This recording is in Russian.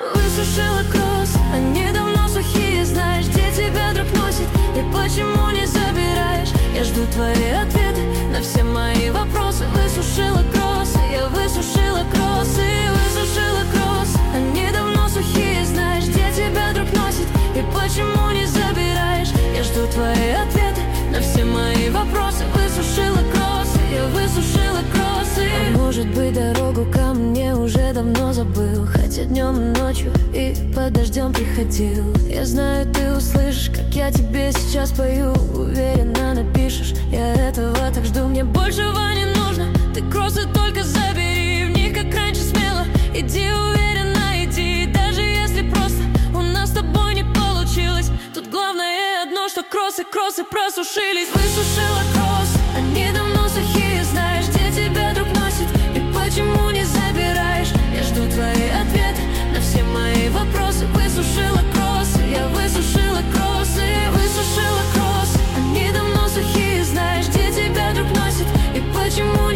Высушила кроссы, они давно сухие. Знаешь, где тебя друг носит и почему не забираешь? Я жду твои ответы на все мои вопросы. Высушила кроссы, я высушила кроссы. Высушила кроссы, они давно сухие. Знаешь, где тебя друг носит и почему не забираешь? Я жду твои ответы на все мои вопросы. Высушила кроссы, я высушила кроссы. А может быть, дорогу ко мне уже давно забыл, хотя днем и ночью и под дождем приходил. Я знаю, ты услышишь, как я тебе сейчас пою. Уверенно напишешь, я этого так жду. Мне большего не нужно, ты кроссы только забери. В них как раньше смело, иди уверенно, иди. Даже если просто у нас с тобой не получилось, тут главное одно, что кроссы просушились. Высушила кроссы, они давно сухие. Знаешь, где тебя друг носит и почему не забираешь? Я жду твои ответы на все мои вопросы. Высушила кроссы, я высушила кроссы. Высушила кроссы, они давно сухие. Знаешь, где тебя друг носит и почему